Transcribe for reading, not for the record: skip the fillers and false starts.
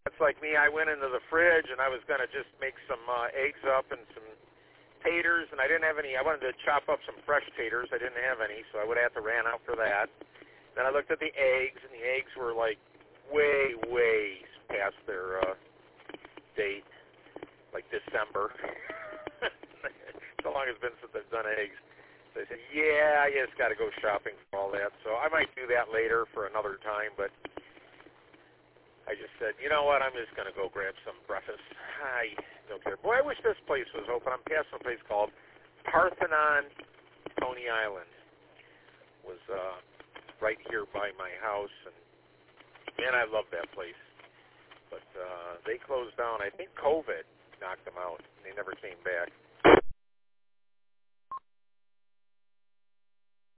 It's like me. I went into the fridge and I was going to just make some eggs up and some taters, and I didn't have any. I wanted to chop up some fresh taters. I didn't have any, so I would have to ran out for that. Then I looked at the eggs, and the eggs were like way past their date, like December. So long it's been since I've done eggs. So I said, yeah, I just got to go shopping for all that. So I might do that later for another time, but I just said, you know what, I'm just going to go grab some breakfast. I don't care. Boy, I wish this place was open. I'm past some place called Parthenon, Coney Island. It was right here by my house, and man, I love that place. But they closed down. I think COVID knocked them out. They never came back.